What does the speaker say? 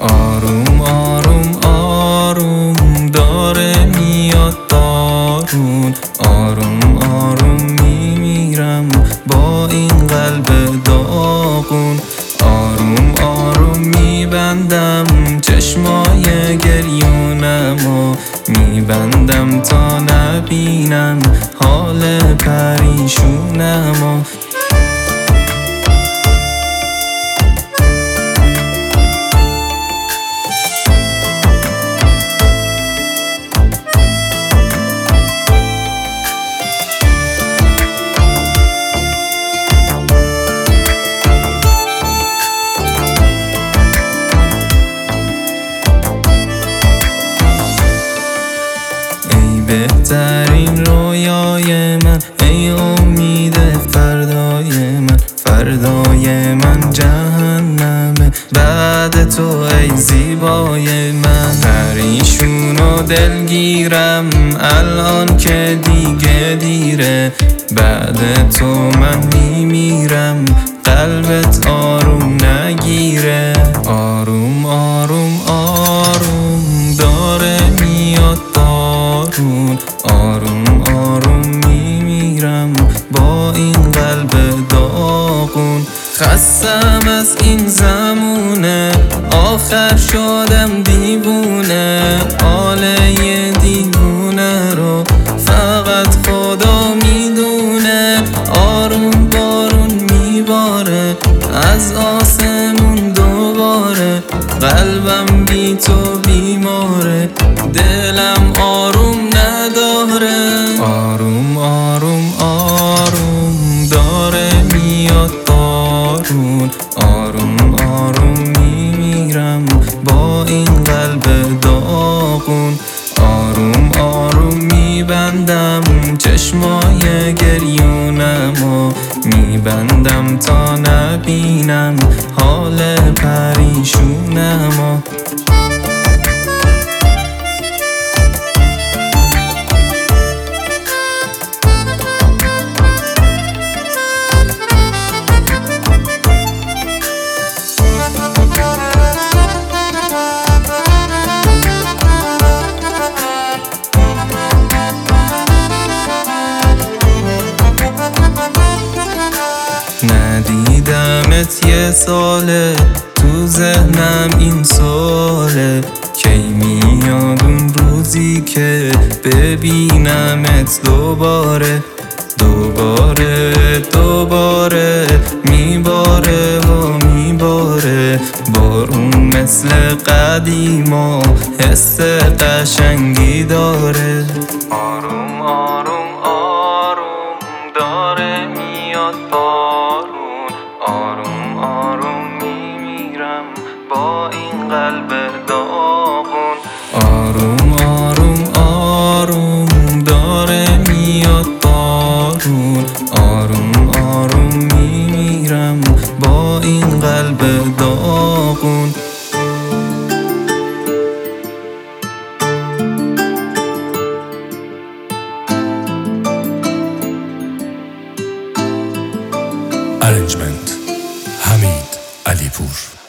آروم آروم آروم داره میاد بارون، آروم آروم میمیرم با این قلب داغون. آروم آروم میبندم چشمای گریونمو، میبندم تا نبینم حال پریشونمو. بهترین رویای من، ای امید فردای من، فردای من جهنمه بعد تو ای زیبای من. پریشون و دلگیرم الان که دیگه دیره، بعد تو من میمیرم قلبت آروم نگیره. آروم آروم آروم داره میاد بارون، آروم آروم میمیرم با این قلب داغون. خستم از این زمونه، آخر شدم دیوونه، حال یه دیوونه رو فقط خدا میدونه. آروم بارون میباره از آسمون دوباره، قلبم بی تو بیماره، دلم آروم نداره. آروم آروم آروم داره میاد بارون، آروم آروم میمیرم با این قلب داغون. آروم آروم میبندم چشمای گریونمو، میبندم تا نبینم حال پریشونمو. ندیدمت یه ساله، تو ذهنم این ساله، کی میاد اون روزی که ببینمت دوباره. دوباره دوباره میباره و میباره بارون مثل قدیما، حس قشنگی داره. آروم آروم آروم داره میاد بارون، آروم آروم میمیرم با این قلب داغون. آروم آروم آروم داره میاد بارون، آروم آروم میمیرم با این قلب داغون. Arrangement حمید علیپور.